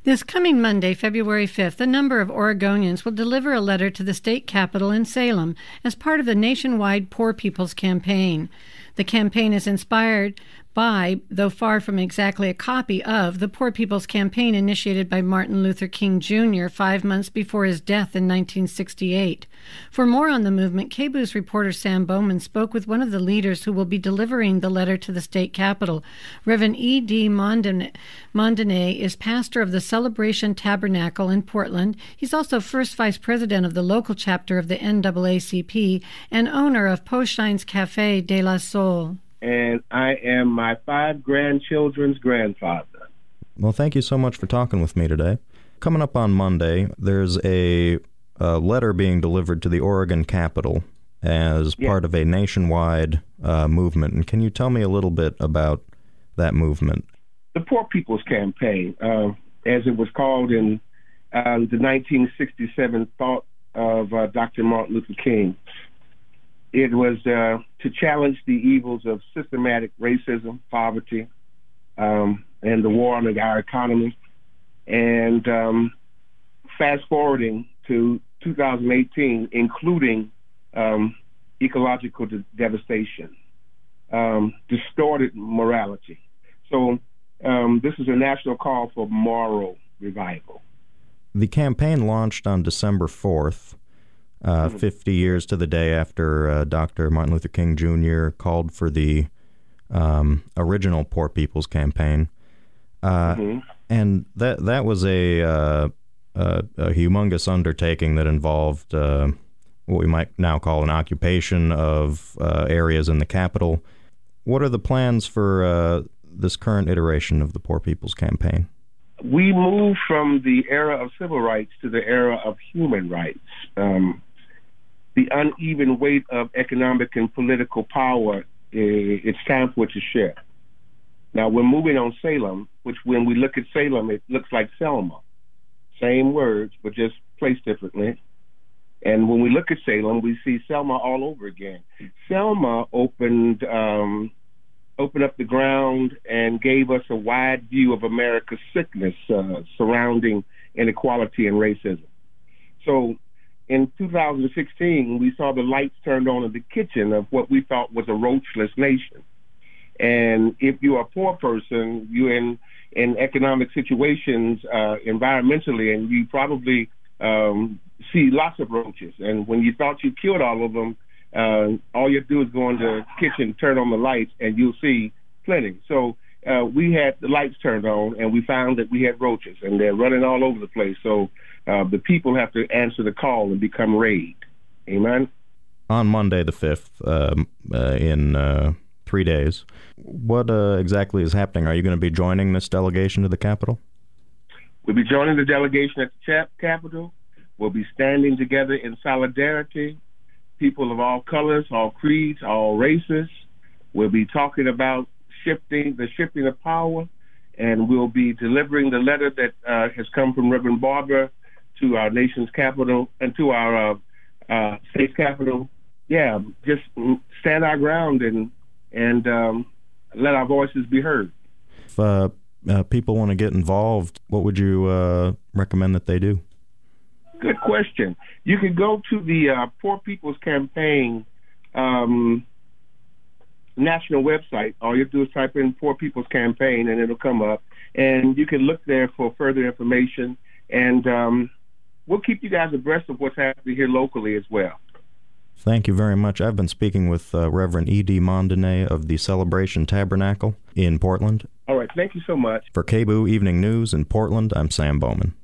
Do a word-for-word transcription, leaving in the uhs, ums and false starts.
This coming Monday, February fifth, a number of Oregonians will deliver a letter to the state capitol in Salem as part of the nationwide Poor People's Campaign. The campaign is inspired by, though far from exactly a copy of, the Poor People's Campaign initiated by Martin Luther King Junior five months before his death in nineteen sixty-eight. For more on the movement, K B O O's reporter Sam Bowman spoke with one of the leaders who will be delivering the letter to the state capitol. Reverend E D Mondane is pastor of the Celebration Tabernacle in Portland. He's also first vice president of the local chapter of the N double A C P and owner of Poshines Cafe de la Soul. And I am my five grandchildren's grandfather. Well, thank you so much for talking with me today. Coming up on Monday, there's a, a letter being delivered to the Oregon Capitol as yes. part of a nationwide uh, movement. And can you tell me a little bit about that movement? The Poor People's Campaign, uh, as it was called in uh, the nineteen sixty-seven thought of uh, Doctor Martin Luther King. It was uh, to challenge the evils of systematic racism, poverty, um, and the war on our economy. And um, fast forwarding to two thousand eighteen, including um, ecological de- devastation, um, distorted morality. So um, this is a national call for moral revival. The campaign launched on December fourth. Uh, mm-hmm. fifty years to the day after uh, Doctor Martin Luther King Junior called for the um, original Poor People's Campaign. Uh, mm-hmm. And that that was a, uh, a, a humongous undertaking that involved uh, what we might now call an occupation of uh, areas in the Capitol. What are the plans for uh, this current iteration of the Poor People's Campaign? We moved from the era of civil rights to the era of human rights. Um, the uneven weight of economic and political power, it's time for it to shift. Now, we're moving on Salem, which when we look at Salem, it looks like Selma. Same words, but just placed differently. And when we look at Salem, we see Selma all over again. Selma opened um, opened up the ground and gave us a wide view of America's sickness uh, surrounding inequality and racism. So in two thousand sixteen, we saw the lights turned on in the kitchen of what we thought was a roachless nation. And if you're a poor person, you're in, in economic situations uh, environmentally, and you probably um, see lots of roaches. And when you thought you killed all of them, uh, all you do is go in the kitchen, turn on the lights, and you'll see plenty. So uh, we had the lights turned on, and we found that we had roaches, and they're running all over the place. So uh, the people have to answer the call and become raid. Amen? On Monday the fifth, uh, uh, in uh, three days, what uh, exactly is happening? Are you going to be joining this delegation to the Capitol? We'll be joining the delegation at the Chap- Capitol. We'll be standing together in solidarity, people of all colors, all creeds, all races. We'll be talking about shifting, the shifting of power, and we'll be delivering the letter that uh, has come from Reverend Barber to our nation's capital and to our uh, uh, state's capital. Yeah, just stand our ground and and um, let our voices be heard. If uh, uh, people want to get involved, what would you uh, recommend that they do? Good question. You can go to the uh, Poor People's Campaign um, national website. All you have to do is type in Poor People's Campaign, and it'll come up. And you can look there for further information. And um, we'll keep you guys abreast of what's happening here locally as well. Thank you very much. I've been speaking with uh, Reverend E D Mondane of the Celebration Tabernacle in Portland. All right. Thank you so much. For K B O O Evening News in Portland, I'm Sam Bowman.